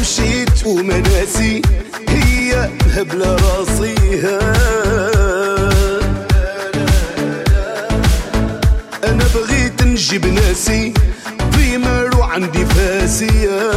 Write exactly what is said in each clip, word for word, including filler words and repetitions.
مشيت ومناسي هي هبلة راسيها. أنا بغيت نجيب ناسي بيمر وعندي فاسية.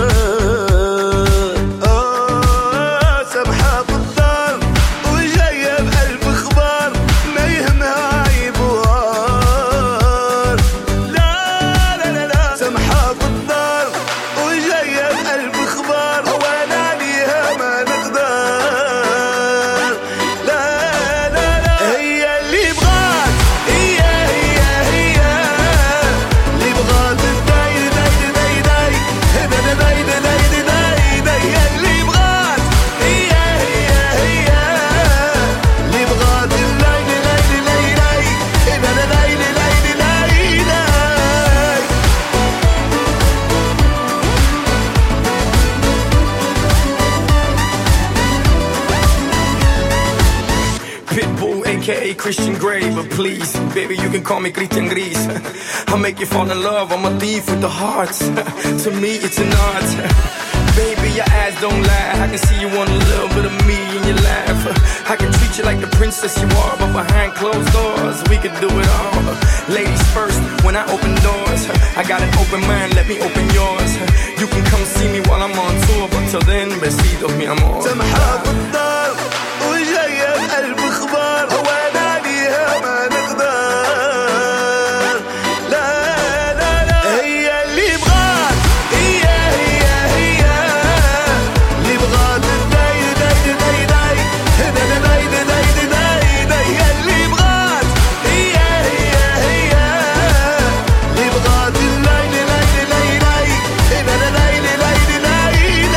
آه سبحة بالدار وجاية بقلب اخبار ما يهمها عيبوار. لا لا لا لا سمحة بالدار وجاية بقلب اخبار وانا عليها ما نقدر. لا لا لا هي اللي بغات هي هي هي اللي بغات داي داي داي داي داي داي داي داي داي هي اللي بغات هي هي هي اللي بغات الليل ليل ليل ليل ليل ليل ليل ليل. Pitbull, aka Christian Grey, but please, baby, you can call me Christian Gris. I'll make you fall in love, I'm a thief with the hearts. To me, it's an art. Baby, your eyes don't lie, I can see you want a little bit of me in your laugh. I can treat you like the princess you are, but behind closed doors, we can do it all. Ladies first, when I open doors, I got an open mind, let me open yours. You can come see me while I'm on tour, but till then, besitos, mi amor. سمحة بالدار وجاية بقلب اخبار وانا عليها ما نقدر. لا لا لا هي اللي بغات هي هي هي اللي بغات داي داي داي داي داي داي داي داي داي هي اللي بغات هي هي هي اللي بغات الليل ليل ليل ليل ليل ليل ليل.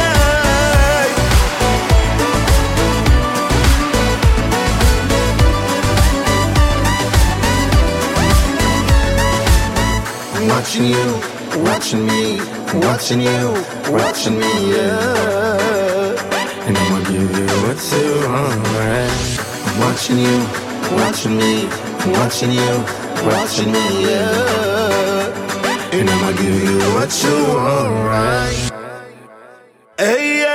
Watching you, watching me, watching you, watching me, yeah. And I'ma give you what you want, right? Watching you, watching me, watching you, watching me, yeah. And I'ma give you what you want, right? هي